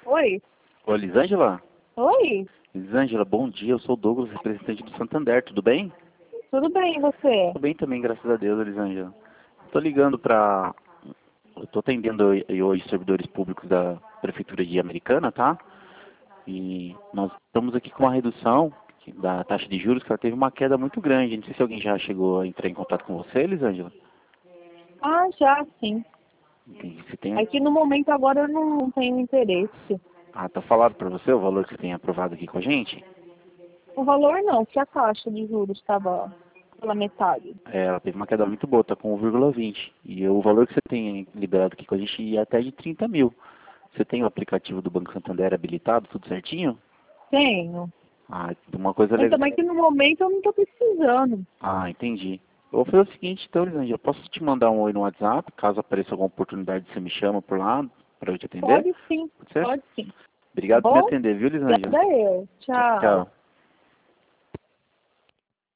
Oi? Oi, Elisângela? Oi? Elisângela, bom dia. Eu sou o Douglas, representante do Santander. Tudo bem? Tudo bem, e você? Tudo bem também, graças a Deus, Elisângela. Tô ligando pra... Eu tô atendendo hoje servidores públicos da Prefeitura de Americana, tá? E nós estamos aqui com uma redução da taxa de juros, que ela teve uma queda muito grande. Não sei se alguém já chegou a entrar em contato com você, Elisângela. Ah, já, sim. Você tem... Aqui no momento agora eu não tenho interesse. Ah, tá falado pra você o valor que você tem aprovado aqui com a gente? O valor não, que a taxa de juros estava pela metade. Ela teve uma queda muito boa, tá com 1,20. E o valor que você tem liberado aqui com a gente ia até de 30 mil. Você tem o aplicativo do Banco Santander habilitado, tudo certinho? Tenho. Ah, uma coisa Mas legal. também que no momento eu não estou precisando. Ah, entendi. Eu vou fazer o seguinte, então, Elisângela, eu posso te mandar um oi no WhatsApp, caso apareça alguma oportunidade, você me chama por lá, para eu te atender? Pode sim, Pode ser? pode sim. Tá Obrigado por me bom? atender, viu, Elisângela? Obrigada eu. Tchau, Tchau. tchau.